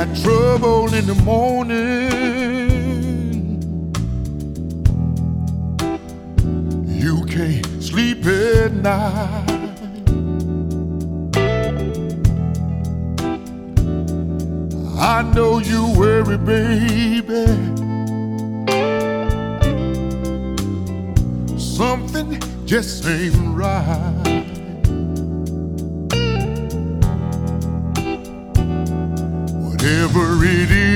got trouble in the morning. You can't sleep at night. I know you worry, baby. Something just ain't right. Whatever it is